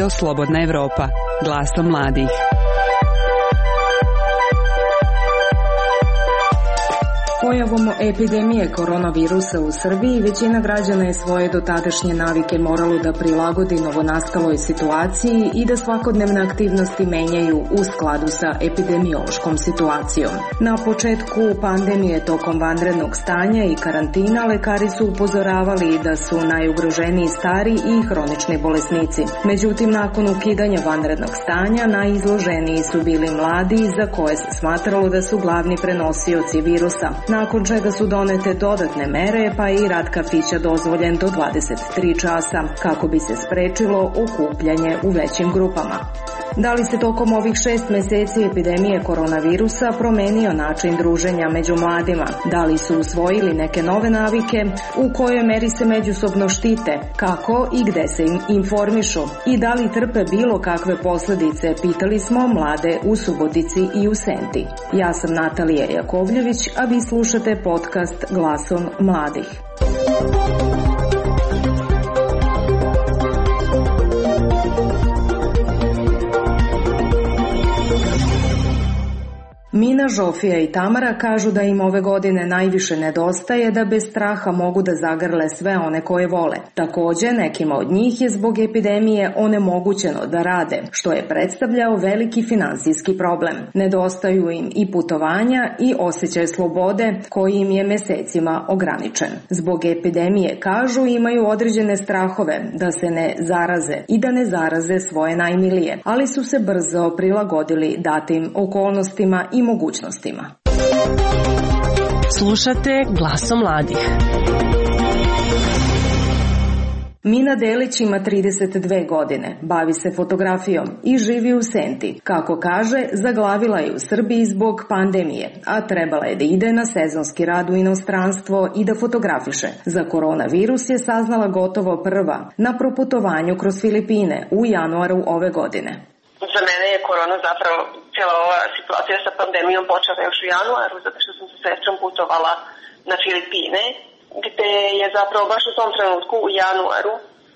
Radio Slobodna Evropa, glasom mladih. Pojavom epidemije koronavirusa u Srbiji većina građana je svoje dotadašnje navike moralo da prilagodi novonastaloj situaciji i da svakodnevne aktivnosti menjaju u skladu sa epidemiološkom situacijom. Na početku pandemije tokom vanrednog stanja i karantina lekari su upozoravali da su najugroženiji stari i hronični bolesnici. Međutim, nakon ukidanja vanrednog stanja najizloženiji su bili mladi za koje se smatralo da su glavni prenosioci virusa. Nakon čega su donete dodatne mere, pa je i rad kafića dozvoljen do 23 časa, kako bi se sprečilo okupljanje u većim grupama. Da li se tokom ovih 6 meseci epidemije koronavirusa promenio način druženja među mladima? Da li su usvojili neke nove navike? U kojoj meri se međusobno štite? Kako i gde se informišu? I da li trpe bilo kakve posledice? Pitali smo mlade u Subotici i u Senti. Ja sam Natalija Jakovljević, a vi slušate podcast Glasom mladih. Mina, Žofija i Tamara kažu da im ove godine najviše nedostaje da bez straha mogu da zagrle sve one koje vole. Takođe, nekima od njih je zbog epidemije onemogućeno da rade, što je predstavljao veliki finansijski problem. Nedostaju im i putovanja i osjećaj slobode koji im je mesecima ograničen. Zbog epidemije, kažu, imaju određene strahove da se ne zaraze i da ne zaraze svoje najmilije, ali su se brzo prilagodili datim okolnostima i mogućnostima. Slušate Glasom mladih. Mina Delić ima 32 godine, bavi se fotografijom i živi u Senti. Kako kaže, zaglavila je u Srbiji zbog pandemije, a trebala je da ide na sezonski rad u inostranstvo i da fotografiše. Za koronavirus je saznala gotovo prva na proputovanju kroz Filipine u januaru ove godine. Za mene je korona zapravo cijela ova situacija sa pandemijom počela još u januaru, zato što sam sa sestrom putovala na Filipine, gde je zapravo baš u tom trenutku u januaru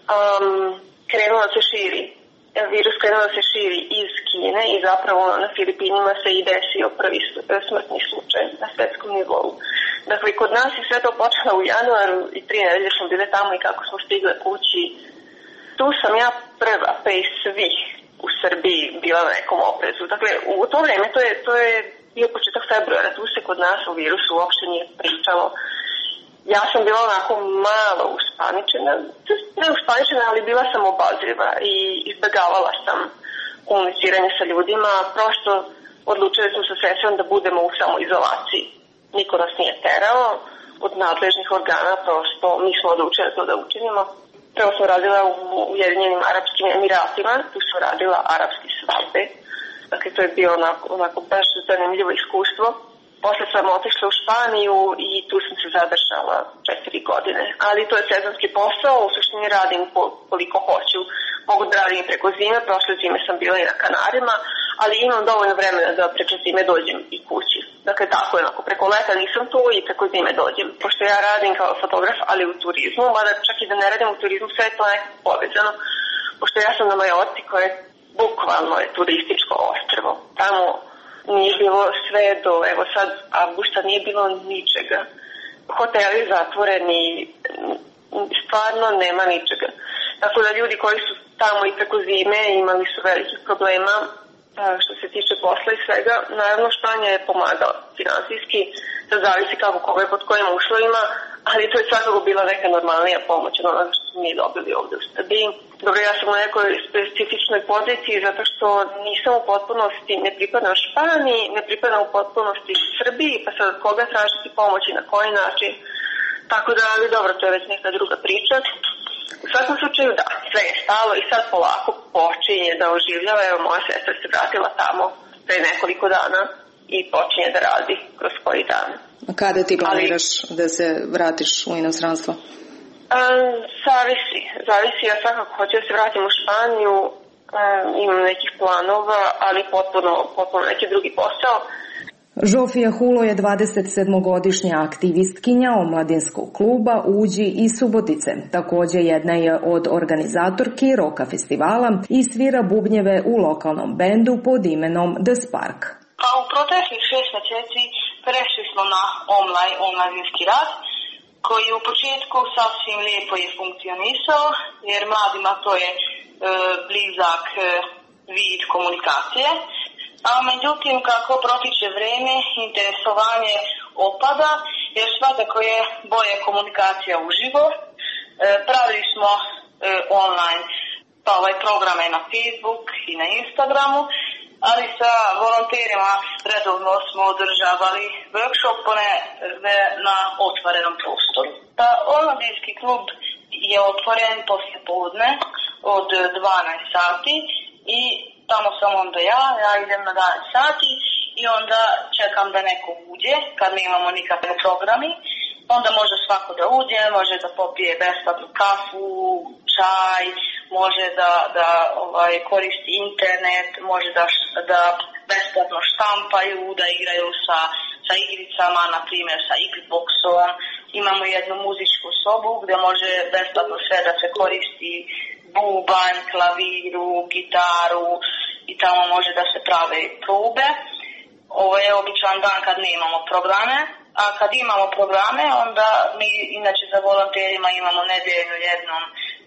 krenuo da se širi. Virus krenuo da se širi iz Kine i zapravo na Filipinima se i desio prvi smrtni slučaj na svetskom nivou. Dakle, kod nas je sve to počelo u januaru i 3 nedelje smo bile tamo i kako smo stigle kući. Tu sam ja prva, pa i svih u Srbiji bila na nekom oprezu. Dakle, u to vreme, to je bio početak februara, tu se kod nas o virusu uopšte nije pričalo. Ja sam bila onako malo uspaničena, ne uspaničena, ali bila sam obazriva i izbegavala sam komuniciranje sa ljudima. Prosto odlučili smo sa sestrom da budemo u samoizolaciji. Niko nas nije terao od nadležnih organa, prosto mi smo odlučili to da učinimo. Prvo sam radila u Ujedinjenim Arapskim Emiratima, tu sam radila arapski svadbe. Dakle, to je bio onako baš zanimljivo iskustvo. Posle sam otišla u Španiju i tu sam se zadržala 4 godine. Ali to je sezonski posao, u suštini radim koliko hoću. Mogu da radim i preko zime, prošle zime sam bila i na Kanarima, ali imam dovoljno vremena da preko zime dođem i kući. Dakle, tako je, preko leta nisam tu i preko zime dođem. Pošto ja radim kao fotograf, ali u turizmu, mada čak i da ne radim u turizmu, sve je to nekako povezano. Pošto ja sam na Majorci, koje bukvalno je turističko ostrvo. Tamo nije bilo sve do, evo sad, avgusta nije bilo ničega. Hoteli zatvoreni, stvarno nema ničega. Tako da ljudi koji su tamo i preko zime imali su velikih problema što se tiče posla i svega. Naravno, Španija je pomagala finansijski, da zavisi kako koga je pod kojim uslovima, ali to je svakako bila neka normalnija pomoć od onoga što smo mi dobili ovde u Srbiji. Dobro, ja sam u nekoj specifičnoj poziciji zato što nisam u potpunosti, ne pripadam Španiji, ne pripadam u potpunosti Srbiji, pa sad od koga tražiti pomoć i na koji način. Tako da, ali dobro, to je već neka druga priča. U svakom slučaju, da, sve je stalo i sad polako počinje da oživljava. Evo, moja sestra se vratila tamo pre nekoliko dana i počinje da radi kroz koji dan. A kada ti planiraš da se vratiš u inostranstvo? Zavisi. Ja svakako hoću da se vratim u Španiju, imam nekih planova, ali potpuno neki drugi posao. Žofija Hulo je 27-godišnja aktivistkinja omladinskog kluba Uđi iz Subotice. Također jedna je od organizatorki roka festivala i svira bubnjeve u lokalnom bendu pod imenom The Spark. Pa u proteklih 6 mjeseci prešli smo na omladinski rad, koji u početku sasvim lijepo je funkcionisao, jer mladima to je blizak vid komunikacije. A međutim, kako protiče vrijeme, interesovanje opada, jer svakako je bolja komunikacija uživo. Pravili smo online programe na Facebook i na Instagramu, ali sa volonterima redovno smo održavali workshopone na otvorenom prostoru. Pa omladinski klub je otvoren poslije podne od 12 sati i tamo sam onda ja idem na 12 sati i onda čekam da neko uđe kad ne imamo nikakve programi. Onda može svako da uđe, može da popije besplatnu kafu, čaj, može da koristi internet, može da besplatno štampaju, da igraju sa igricama, na primjer sa Xboxom. Imamo jednu muzičku sobu gdje može besplatno sve da se koristi, bubanj, klaviru, gitaru i tamo može da se prave probe. Ovo je običan dan kad ne imamo programe, a kad imamo programe onda mi inače za volonterima imamo nedeljno jednom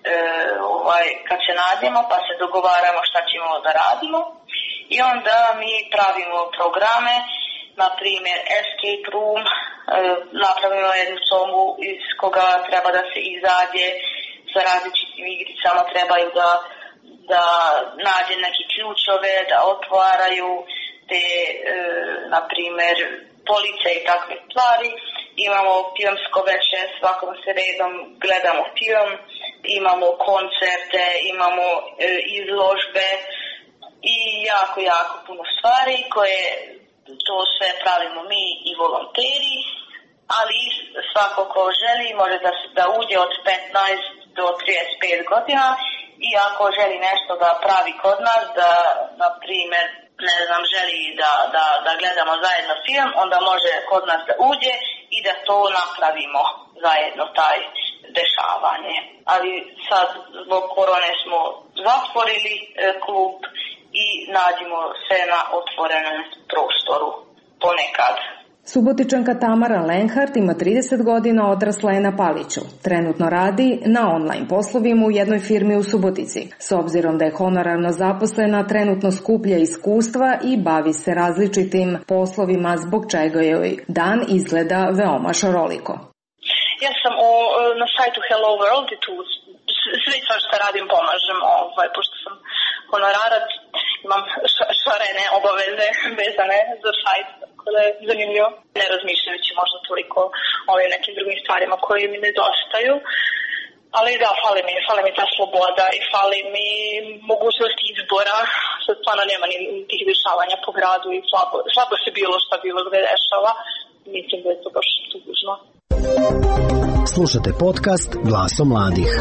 kad se nađemo pa se dogovaramo šta ćemo da radimo i onda mi pravimo programe, na primjer escape room, napravimo jednu sobu iz koga treba da se izađe sa različitim igricama, trebaju da nađe neki ključove, da otvaraju te, na primjer, police i takve stvari. Imamo filmsko večer, svakom sredom gledamo film, imamo koncerte, imamo izložbe i jako puno stvari koje to sve pravimo mi i volonteri, ali svako ko želi može da uđe od 15 do 35 godina i ako želi nešto da pravi kod nas, da, na primjer, želi da gledamo zajedno film, onda može kod nas da uđe i da to napravimo zajedno, taj dešavanje. Ali sad zbog korone smo zatvorili klub i nađemo se na otvorenom prostoru ponekad. Subotičanka Tamara Lenhart ima 30 godina, odrasla je na Paliću. Trenutno radi na online poslovima u jednoj firmi u Subotici. S obzirom da je honorarno zaposlena, trenutno skuplja iskustva i bavi se različitim poslovima, zbog čega joj dan izgleda veoma šaroliko. Ja sam na sajtu Hello World i tu sve što radim pomažem, pošto sam honorarac, imam šarene obaveze vezane za sajt, tako da je zanimljivo. Ne razmišljajući možda toliko o ovim nekim drugim stvarima koje mi nedostaju. Ali da, fali mi ta sloboda i fali mi mogućnost izbora. Sad stvarno nema ni tih dešavanja po gradu i slabo se bilo gde dešava. Mislim da je to baš tužno. Slušate podcast Glasom mladih.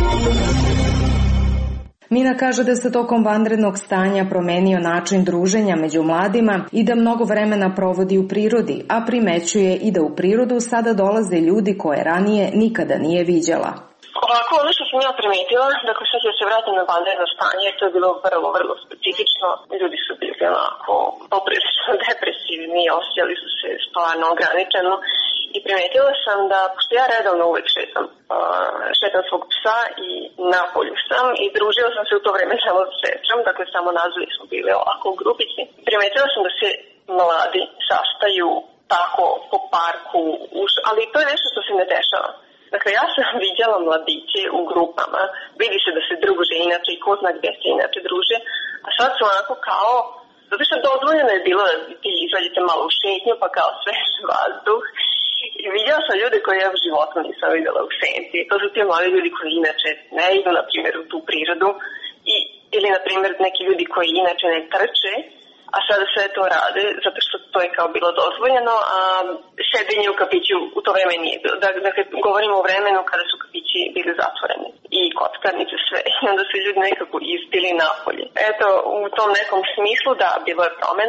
Mina kaže da se tokom vanrednog stanja promenio način druženja među mladima i da mnogo vremena provodi u prirodi, a primećuje i da u prirodu sada dolaze ljudi koje ranije nikada nije viđala. Ovako, ono što sam ja primetila, dakle sad ja se vratim na vanredno stanje, to je bilo vrlo specifično. Ljudi su bili onako poprilično depresivni, osjećali su se stvarno ograničeno. I primetila sam da, pošto ja redovno uvek šetam svog psa i na polju sam i družila sam se u to vreme samo sa sestrom, dakle samo nazvali smo bili ovako u grupici. Primetila sam da se mladi sastaju tako po parku, ali to je nešto što se ne dešava. Dakle, ja sam vidjela mladiće u grupama, vidi se da se druže inače i ko zna gdje se inače druže, a sad su onako kao, zato što dozvoljeno je bilo da ti izvađete malo u šetnju pa kao svež vazduh. I vidjela sam ljude koje ja u životu nisam vidjela u senci. To su ti mladi ljudi koji inače ne idu, na primjer, u tu prirodu. Ili, na primjer, neki ljudi koji inače ne trče, a sada sve to rade, zato što to je kao bilo dozvoljeno, a sedenje u kafiću u to vreme nije bilo. Dakle, govorimo o vremenu kada su kafići bili zatvoreni i kockarnice sve. I onda su ljudi nekako ispili napolje. Eto, u tom nekom smislu da, bilo je promene.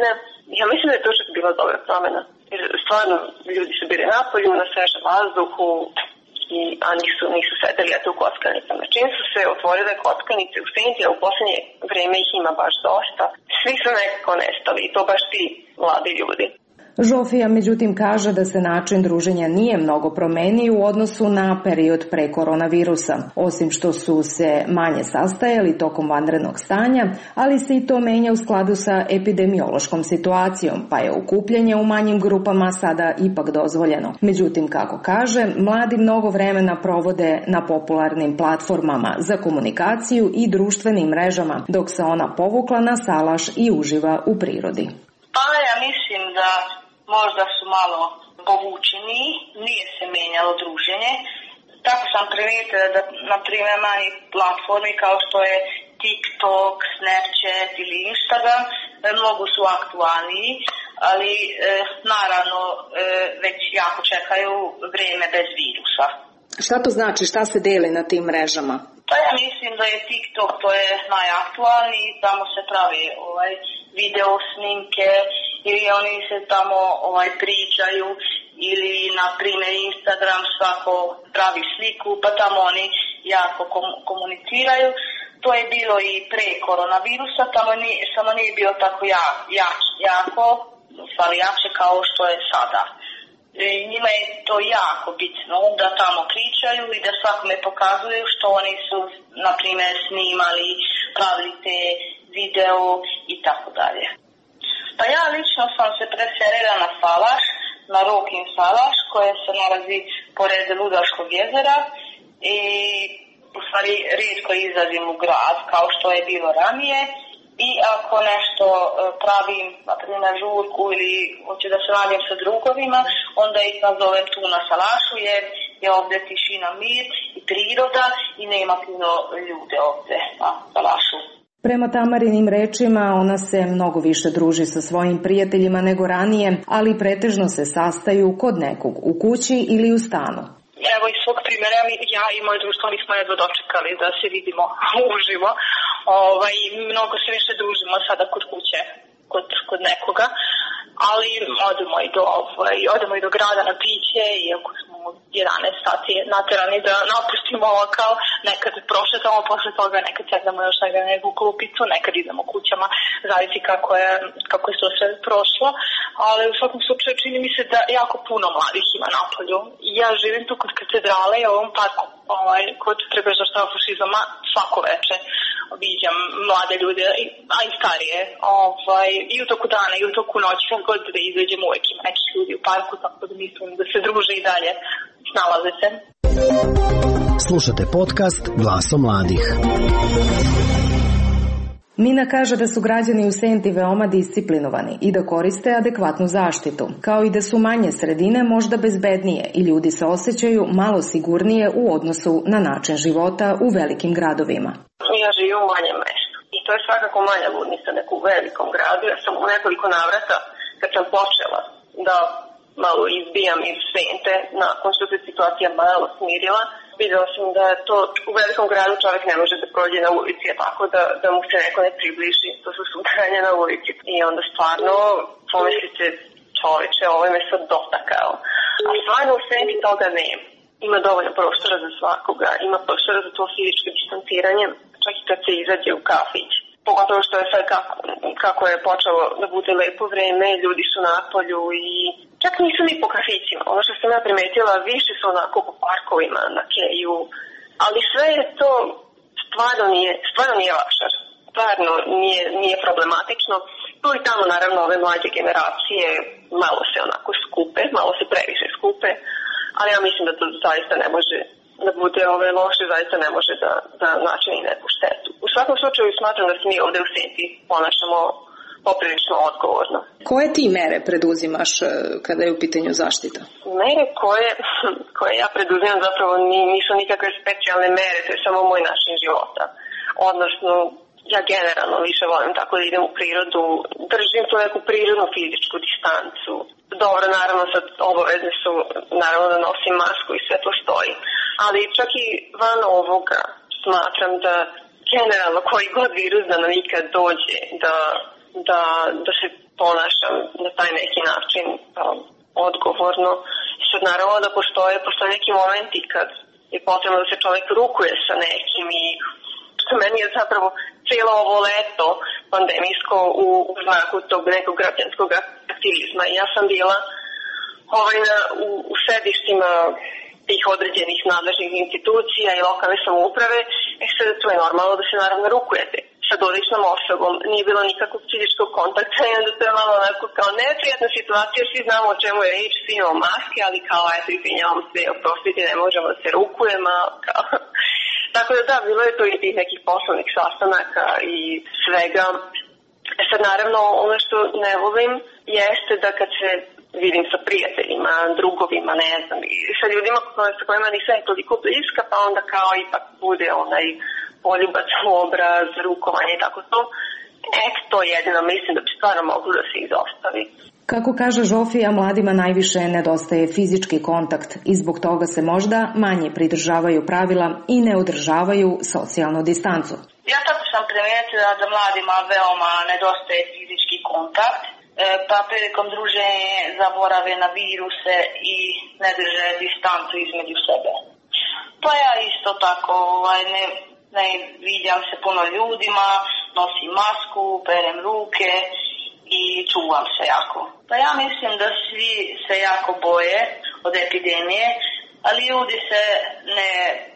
Ja mislim da je to čak bila dobra promjena. Jer stvarno ljudi su bili napolju, na svežem vazduhu, a nisu sedeli u kockanicama. Čim su se otvorile kockanice u Senti, a u poslednje vreme ih ima baš dosta, svi su nekako nestali i to baš ti mladi ljudi. Žofija međutim kaže da se način druženja nije mnogo promenio u odnosu na period pre koronavirusa, osim što su se manje sastajali tokom vanrednog stanja, ali se i to menja u skladu sa epidemiološkom situacijom, pa je okupljanje u manjim grupama sada ipak dozvoljeno. Međutim, kako kaže, mladi mnogo vremena provode na popularnim platformama za komunikaciju i društvenim mrežama, dok se ona povukla na salaš i uživa u prirodi. Pa ja mislim da možda su malo povučeni, nije se menjalo druženje. Tako sam primijetila da, na primjer, manji platformi kao što je TikTok, Snapchat ili Instagram mnogo su aktualniji, ali naravno već jako čekaju vrijeme bez virusa. Šta to znači? Šta se deli na tim mrežama? Pa ja mislim da je TikTok, to je najaktualniji, tamo se pravi video snimke ili oni se tamo pričaju ili na primjer Instagram svako pravi sliku pa tamo oni jako komuniciraju. To je bilo i pre koronavirusa, samo nije bilo tako jače kao što je sada. Njima je to jako bitno da tamo pričaju i da svakome pokazuju što oni su, na primjer, snimali, pravili te video i tako dalje. Pa ja lično sam se preselila na Salaš, na Rokin Salaš, koje se nalazi pored Ludaškog jezera i u stvari rijetko izlazim u grad kao što je bilo ranije. I ako nešto pravim, na primjer žurku ili hoću da se nađem sa drugovima, onda ih nazovem tu na Salašu jer je ovdje tišina, mir i priroda i nema puno ljude ovdje na Salašu. Prema Tamarinim rečima, ona se mnogo više druži sa svojim prijateljima nego ranije, ali pretežno se sastaju kod nekog u kući ili u stanu. Evo iz svog primjera, ja i moj društvo nismo jedva dočekali da se vidimo uživo. Mnogo se više družimo sada kod kuće, kod nekoga, ali odemo i do grada na piće, iako smo 11 sati naterani da napustimo lokal, nekad prošetamo posle toga, nekad sedemo još na neku klupicu, nekad idemo kućama, zavisi kako je to sve prošlo, ali u svakom slučaju čini mi se da jako puno mladih ima napolju. Ja živim tu kod katedrale i u ovom parku kod Trga žrtava fašizma svako veče viđam mlade ljude, a i starije, i u toku dana i u toku noći, kad god da izađem uvek ima nekih ljudi u parku, tako da mislim da se druže i dalje, snalaze se. Slušate podcast Glasom mladih. Mina kaže da su građani u Senti veoma disciplinovani i da koriste adekvatnu zaštitu, kao i da su manje sredine možda bezbednije i ljudi se osjećaju malo sigurnije u odnosu na način života u velikim gradovima. Ja živim u manjem mestu i to je svakako manja ludnica nego u velikom gradu. Ja sam u nekoliko navrata, kad sam počela da malo izbijam iz Sente, nakon što se situacija malo smirila, videla sam da to u velikom gradu čovjek ne može da prođe na ulici, tako da mu se neko ne približi, to su sudaranje na ulici. I onda stvarno pomislite, čoveče, ovo me sad dotakao. A stvarno u Senti toga nema. Ima dovoljno prostora za svakoga, ima prostora za to fizičko distanciranje, čak i kad se izađe u kafić. Pogotovo što je sad kako je počelo da bude lepo vreme, ljudi su napolju i čak nisu ni po kafićima. Ono što sam ja primetila, više su onako po parkovima, na keju, ali sve je to stvarno nije vašar. Stvarno nije problematično. Tu i tamo naravno ove mlađe generacije malo se onako skupe, malo se previše skupe, ali ja mislim da to zaista ne može da bude loše, zaista ne može da načini neku štetu. U svakom slučaju smatram da se mi ovdje u Senti ponašamo poprilično odgovorno. Koje ti mere preduzimaš kada je u pitanju zaštita? Mere koje ja preduzimam zapravo nisu nikakve specijalne mere, to je samo moj način života. Odnosno, ja generalno više volim tako da idem u prirodu, držim tu neku prirodnu fizičku distancu. Dobro, naravno sad obavezne su naravno da nosim masku i sve to stoji. Ali čak i van ovoga smatram da generalno koji god virus da nam ikad dođe, da se ponašam na taj neki način odgovorno. I sad naravno da postoje neki momenti kad je potrebno da se čovjek rukuje sa nekim i meni je zapravo cijelo ovo leto pandemijsko u znaku tog nekog građanskog aktivizma. I ja sam bila u sedištima tih određenih nadležnih institucija i lokalne samouprave, sad tu je normalno da se naravno rukujete sa dotičnom osobom. Nije bilo nikakvog fizičkog kontakta i onda to je malo onako kao neprijatna situacija, svi znamo o čemu je riječ, svi imamo maske, ali kao eto izvinjavam se, oprostite, ne možemo da se rukujemo, kao... Tako da, bilo je to i tih nekih poslovnih sastanaka i svega. Sad naravno ono što ne volim jeste da kad se vidim sa prijateljima, drugovima, ne znam, i sa ljudima sa kojima nisam toliko bliska, pa onda kao ipak bude onaj poljubac u obraz, rukovanje i tako to. To jedino mislim da bi stvarno moglo da se izostavi. Kako kaže Žofija, mladima najviše nedostaje fizički kontakt i zbog toga se možda manje pridržavaju pravila i ne održavaju socijalnu distancu. Ja tako sam primijetila da mladima veoma nedostaje fizički kontakt, pa prilikom druženja zaborave na viruse i ne drže distancu između sebe. Pa ja isto tako ne viđam se puno ljudima, nosim masku, perem ruke i čuvam se jako. Pa ja mislim da svi se jako boje od epidemije, ali ljudi se ne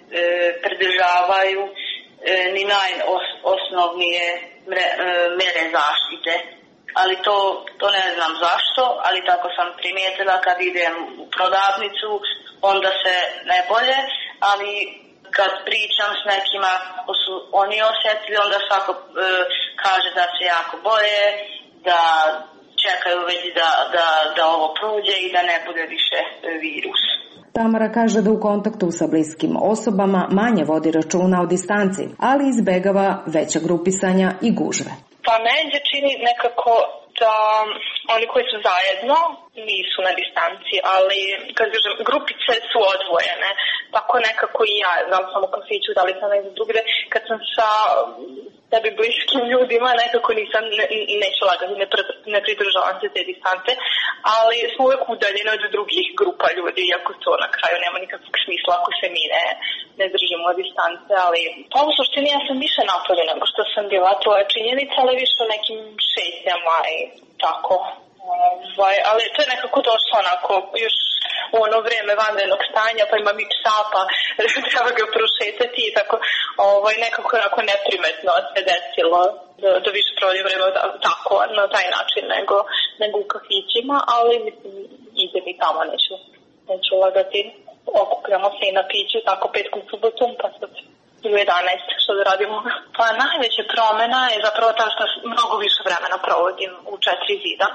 pridržavaju ni najosnovnije mere zaštite. Ali to ne znam zašto, ali tako sam primijetila kad idem u prodavnicu, onda se ne bolje, ali kad pričam s nekima ko su oni osjetili, onda svako kaže da se jako boje, da čekaju već da ovo prođe i da ne bude više virus. Tamara kaže da u kontaktu sa bliskim osobama manje vodi računa o distanci, ali izbegava veća grupisanja i gužve. Pa meni se čini nekako da oni koji su zajedno nisu na distanci, ali kad kažem, grupice su odvojene, tako nekako i ja, znam sam u kafiću, da li sam nekako drugde, kad sam sa tebi bliskim ljudima, nekako nisam, neću lagati, ne pridržavam se te distance, ali smo uvijek udaljeni od drugih grupa ljudi, iako to na kraju nema nikakvog smisla ako se mi ne držimo distance, ali pa u suštini ja sam više napolju nego što sam bila, to je činjenica, ali više o nekim šetnjama i tako. Ali to je nekako došlo onako još u ono vrijeme vanrednog stanja, pa imam i psa, pa treba ga prošetati i tako nekako onako neprimetno se desilo da više provodi vreme tako na taj način nego u kafićima, ali mislim idem i tamo neću lagati, okupljamo se i na piću tako petkom subotom, pa sad u 11 što da radimo. Pa najveća promjena je zapravo ta što mnogo više vremena provodim u 4 zida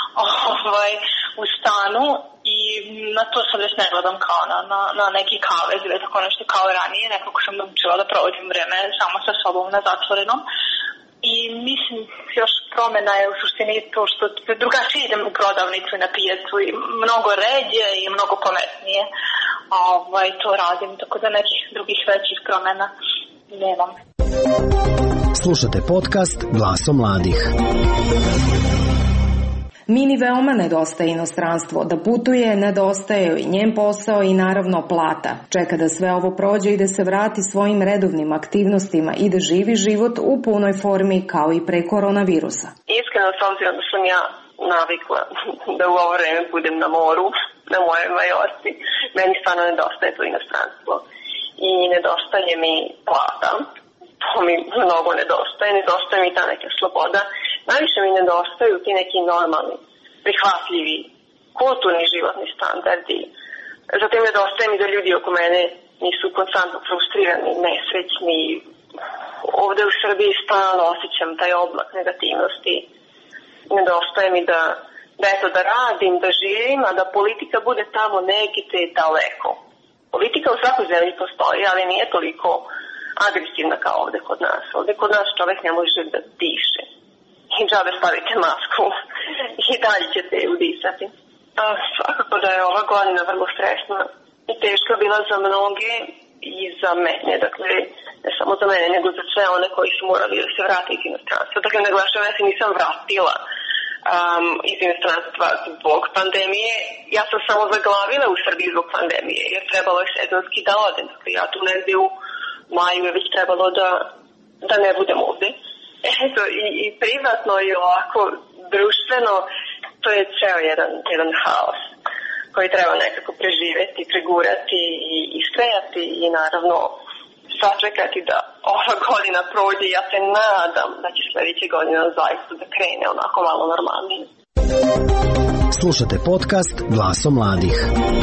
u stanu i na to sad već ne gledam kao na neki kavez ili tako nešto kao ranije, nekako sam naučila da provodim vreme samo sa sobom na zatvorenom. I mislim, još promjena je u suštini to što drugačije idem u prodavnicu i na pijacu i mnogo ređe i mnogo pametnije to radim, tako da nekih drugih većih promjena nemam. Slušate podcast Glasom mladih. Mini veoma nedostaje inostranstvo. Da putuje, nedostaje joj njen posao i naravno plata. Čeka da sve ovo prođe i da se vrati svojim redovnim aktivnostima i da živi život u punoj formi kao i pre koronavirusa. Iskreno, s obzirom da sam ja navikla da u ovo vreme budem na moru, na mojoj Majorci, meni stvarno nedostaje to inostranstvo. I nedostaje mi plata. To mi mnogo nedostaje mi ta neka sloboda. Najviše mi nedostaju ti neki normalni, prihvatljivi, kulturni životni standardi. Zatim nedostaje mi da ljudi oko mene nisu konstantno frustrirani, nesrećni. Ovde u Srbiji stalno osjećam taj oblak negativnosti. Nedostaje mi da radim, da živim, a da politika bude tamo negdje daleko. Politika u svakoj zemlji postoji, ali nije toliko agresivna kao ovde kod nas. Ovde kod nas čovjek ne može da diše. I džabe stavite masku i dalje ćete je udisati. Svakako da je ova godina vrlo stresna i teška bila za mnoge i za mene. Dakle, ne samo za mene, nego za sve one koji su morali da se vrate iz inostranstva. Dakle, naglašavam, ja se nisam vratila iz inostranstva zbog pandemije. Ja sam samo zaglavila u Srbiji zbog pandemije, jer trebalo je sezonski da odem. Dakle, ja tu negdje u maju je već trebalo da ne budem ovdje. Eto, i privatno i ovako društveno, to je ceo jedan haos koji treba nekako preživjeti, pregurati i iskrejati i naravno sačekati da ova godina prođe. Ja se nadam da će sljedeće godine zaista da krene onako malo normalnije. Slušate podcast Glasom mladih.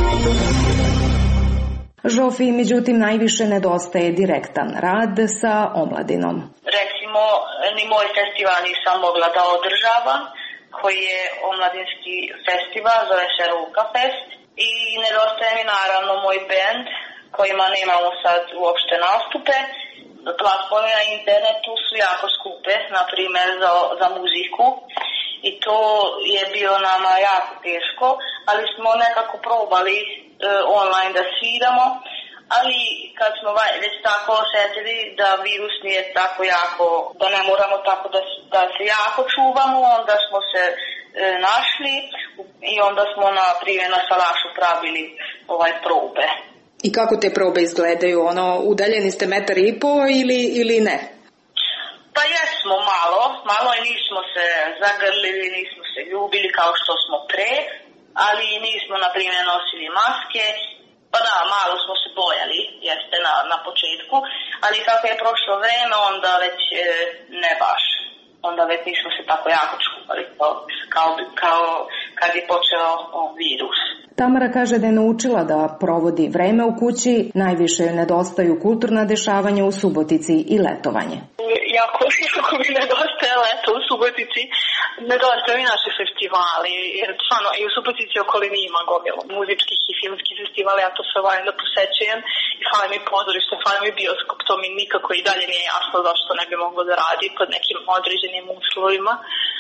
Žofiji, međutim, najviše nedostaje direktan rad sa omladinom. Recimo, ni moj festival nisam mogla da održavam, koji je omladinski festival, zove se Ruka Fest. I nedostaje mi naravno moj band, kojima nemamo sad uopšte nastupe. Platforme na internetu su jako skupe, na primjer za muziku. I to je bilo nama jako teško, ali smo nekako probali online da sviramo. Ali kad smo već tako osjetili da virus nije tako jako, da ne moramo tako da se jako čuvamo, onda smo se našli i onda smo na primjer na salašu pravili probe. I kako te probe izgledaju? Udaljeni ste 1,5 metra ili ne? Pa jesmo malo i nismo se zagrlili, nismo se ljubili kao što smo pre, ali nismo na primjer nosili maske. Pa da, malo smo se bojali, jeste na početku, ali kako je prošlo vreme, onda već ne baš. Onda već nismo se tako jako čuvali kao kad je počeo virus. Tamara kaže da je naučila da provodi vreme u kući, najviše joj nedostaju kulturna dešavanja u Subotici i letovanje. Jako mi nedostaje leto u Subotici, nedostaje mi naši festivali, jer stvarno i u Subotici okolini ima gomilu muzičkih i filmskih festivala, ja to sve volim da posećujem i fali mi pozorište, fali mi bioskop, to mi nikako i dalje nije jasno zašto ne bi moglo da radi pod nekim određenim uslovima.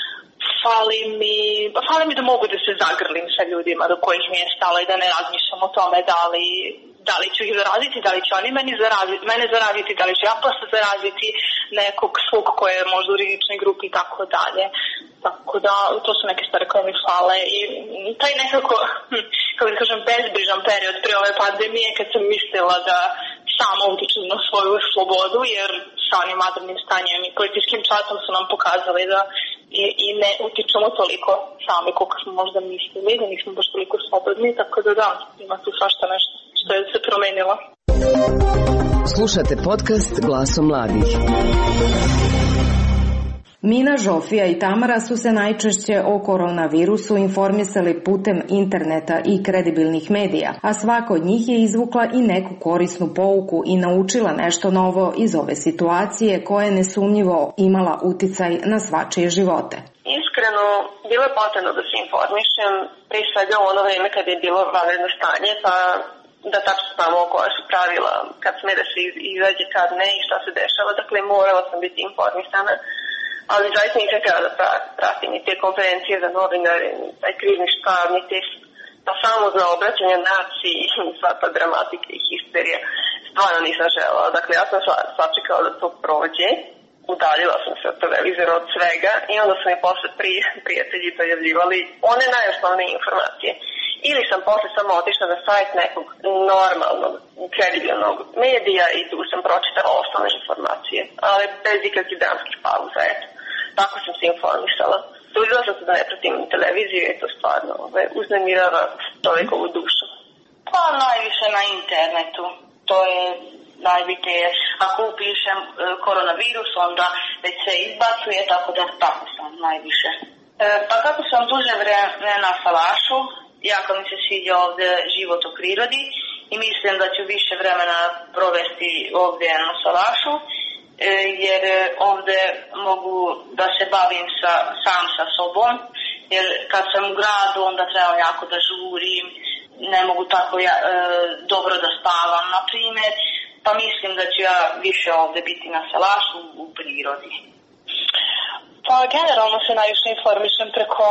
Fali mi da mogu da se zagrlim sa ljudima do kojih mi je stalo i da ne razmišljam o tome da li ću ih zaraziti, da li će oni mene zaraziti, da li ću ja posle zaraziti nekog svog koje je možda u rizičnoj grupi i tako dalje. Tako da, to su neke stvari koje mi fale i taj nekako, kako da kažem, bezbrižan period pre ove pandemije kad sam mislila da sama utičem na svoju slobodu, jer sa onim vanrednim stanjem i policijskim časom su nam pokazali da i ne utičemo toliko sami koliko smo možda mislili, da nismo baš toliko slobodni, tako da ima tu svašta nešto što je se promenilo. Slušate podcast Glasom mladih. Mina, Žofija i Tamara su se najčešće o koronavirusu informisali putem interneta i kredibilnih medija, a svaka od njih je izvukla i neku korisnu pouku i naučila nešto novo iz ove situacije koja je nesumnjivo imala uticaj na svačije živote. Iskreno, bilo je potrebno da se informišem, prije svega u ono vrijeme kad je bilo vanredno stanje, pa da tačno znamo koja su pravila, kad sme da se izađe, kad ne i šta se dešava. Dakle, morala sam biti informisana. Ali zaista nisam htjela da pratim ni te konferencije za novinare, taj krizni štab, ni te samo za obraćanje naciji i sva ta dramatika i histerija. Stvarno nisam želela. Dakle, ja sam sačekala da to prođe, udaljila sam se od televizora, od svega i onda su mi posle prijatelji dojavljivali one najosnovnije informacije. Ili sam posle samo otišla na sajt nekog normalnog, kredibilnog medija i tu sam pročitala osnovne informacije, ali bez ikakvih dramskih pauza, eto. Tako sam se informisala. Trudila sam se da ne pratim televiziju i to stvarno uznemirava čovjekovu dušu. Pa najviše na internetu. To je najbitnije. Ako upišem koronavirus, onda već se izbacuje, tako da tako sam najviše. Pa kako sam duže vremena na salašu, jako mi se sviđa ovdje život u prirodi i mislim da ću više vremena provesti ovdje na salašu, jer ovdje mogu da se bavim sam sa sobom, jer kad sam u gradu onda trebam jako da žurim, ne mogu tako dobro da spavam, na primjer, pa mislim da ću ja više ovdje biti na salašu u prirodi. Pa generalno se najviše informišem preko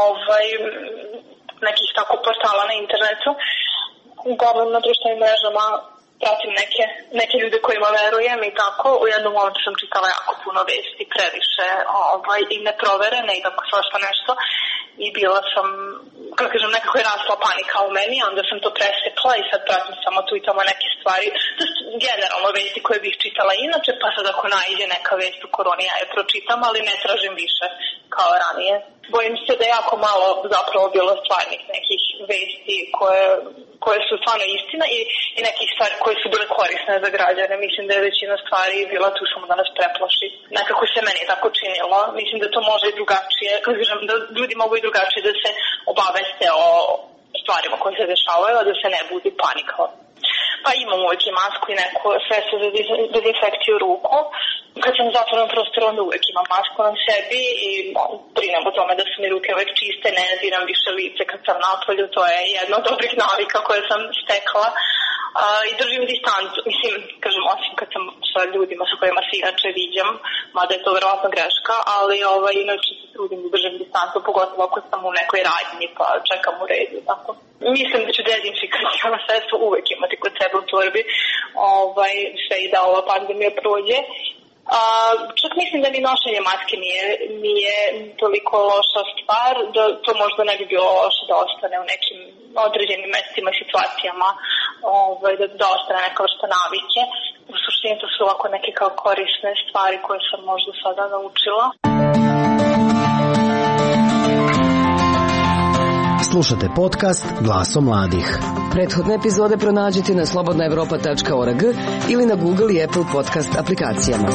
nekih tako portala na internetu, uglavnom na društvenim mrežama, pratim neke ljude kojima verujem i tako. U jednom momentu sam čitala jako puno vesti, previše i neproverene i tako svašta nešto. I bila sam, kako kažem, nekako je rasla panika u meni, onda sam to presekla i sad pratim samo tu i tamo neke stvari. To je generalno vesti koje bih čitala inače, pa sad ako naiđe neka vest u koroni, ja je pročitam, ali ne tražim više kao ranije. Bojim se da je jako malo zapravo bilo stvarnih nekih vesti koje su stvarno istina i nekih stvari koje su bile korisne za građane. Mislim da je većina stvari bila tu samo da nas preplaši. Nekako se meni tako činilo. Mislim da to može i drugačije, da ljudi mogu i drugačije da se obaveste o stvarima koje se dešavaju, a da se ne budi panika. Pa imam uvijek i masku i neko sredstvo za dezinfekciju ruku. Kad sam u zatvorenom prostoru, onda uvijek imam masku na sebi i brinem o tome da su mi ruke uvijek čiste, ne diram više lice kad sam napolju, to je jedna od dobrih navika koje sam stekla. I držim distancu, mislim, kažem, osim kad sam sa ljudima sa kojima se inače viđam, mada je to verovatno greška, ali inače se trudim da držim distancu, pogotovo ako sam u nekoj radnji pa čekam u redu, tako. Mislim da ću dezinfikacijno sredstvo uvek imati kod sebe u torbi, sve i da ova pandemija prođe. Čak mislim da ni nošenje maske nije toliko loša stvar, da to možda ne bi bilo loše da ostane u nekim određenim mestima i situacijama, da ostane neka vrsta navike. U suštini to su ovako neke kao korisne stvari koje sam možda sada naučila. Slušate podcast Glasom mladih. Prethodne epizode pronađite na slobodnaevropa.org ili na Google i Apple podcast aplikacijama.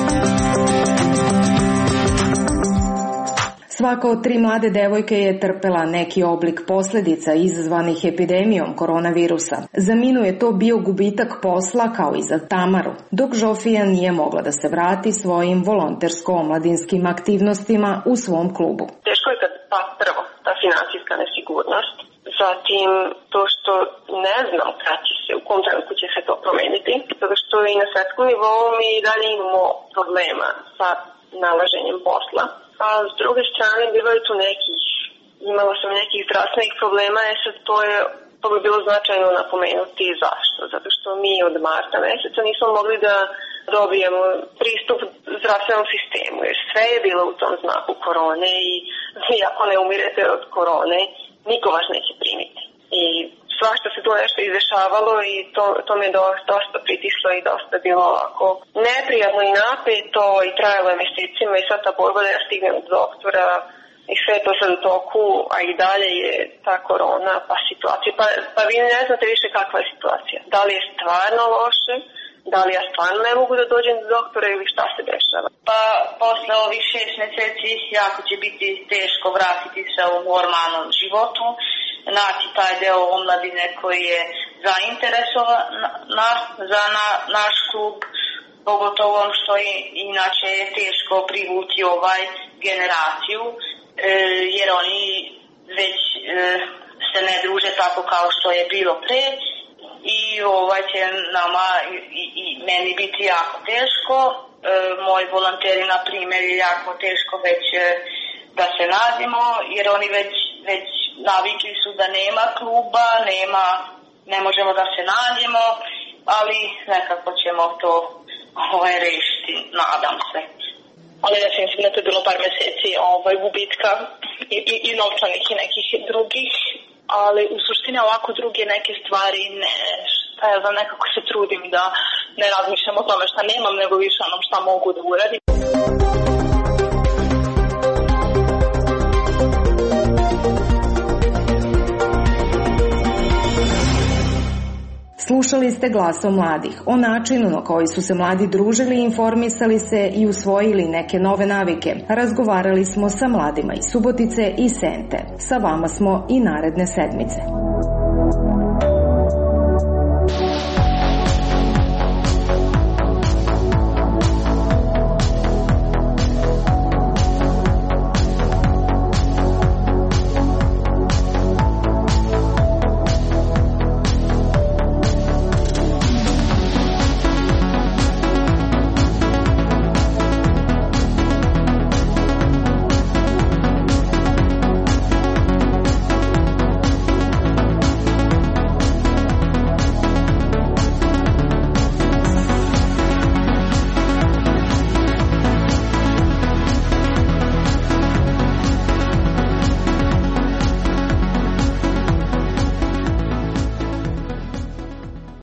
Svaka od 3 mlade devojke je trpela neki oblik posljedica izazvanih epidemijom koronavirusa. Za Minu je to bio gubitak posla kao i za Tamaru, dok Žofija nije mogla da se vrati svojim volontersko-omladinskim aktivnostima u svom klubu. Teško je kad prvo ta finansijska nesigurnost, zatim to što ne znam kad će se, u kom trenutku će se to promeniti, zato što i na svetskom nivou mi i dalje imamo problema sa nalaženjem posla. A s druge strane bivaju tu imala sam nekih zdravstvenih problema, sad to bi bilo značajno napomenuti zašto. Zato što mi od marta meseca nismo mogli da dobijemo pristup zdravstvenom sistemu, jer sve je bilo u tom znaku korone i ako ne umirete od korone, niko vas neće primiti. I svašta se tu nešto izdešavalo i to me dosta pritislo i dosta bilo ovako neprijatno i napeto i trajalo je mesecima i sad ta borba da ja stignem do doktora i sve to sad u toku, a i dalje je ta korona pa situacija. Pa vi ne znate više kakva je situacija. Da li je stvarno loše, da li ja stvarno ne mogu da dođem do doktora ili šta se dešava. Pa posle ovih 6 meseci jako će biti teško vratiti se u normalnom životu, naći taj deo omladine koji je zainteresovan za naš klub, pogotovo što je inače je teško privući generaciju, jer oni već se ne druže tako kao što je bilo pre i će nama i meni biti jako teško. Moji volonteri, na primjer, je jako teško već da se nađemo, jer oni već navikli su da nema kluba, ne možemo da se nađemo, ali nekako ćemo to rešiti, nadam se. Ali ja mislim da to je bilo par meseci gubitka i novčanih i nekih drugih, ali u suštini ovako druge neke stvari nekako se trudim da ne razmišljam o tome šta nemam, nego više onom šta mogu da uradim. Slušali ste Glasom mladih. O načinu na koji su se mladi družili, informisali se i usvojili neke nove navike. Razgovarali smo sa mladima iz Subotice i Sente. Sa vama smo i naredne sedmice.